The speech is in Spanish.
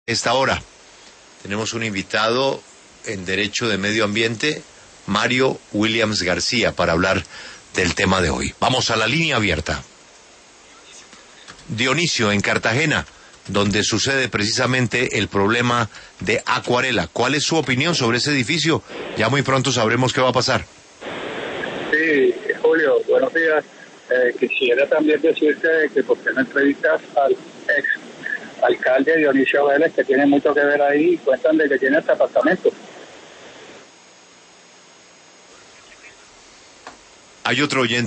Esta hora tenemos un invitado en Derecho de Medio Ambiente, Mario Williams García, para hablar del tema de hoy. Vamos a la línea abierta. Dionisio, en Cartagena, donde sucede precisamente el problema de Acuarela. ¿Cuál es su opinión sobre ese edificio? Ya muy pronto sabremos qué va a pasar. Sí, Julio, buenos días. Quisiera también decirte que por qué no entrevistas al ex alcalde Dionisio Vélez, que tiene mucho que ver ahí, y cuentan de que tiene este apartamento. Hay otro oyente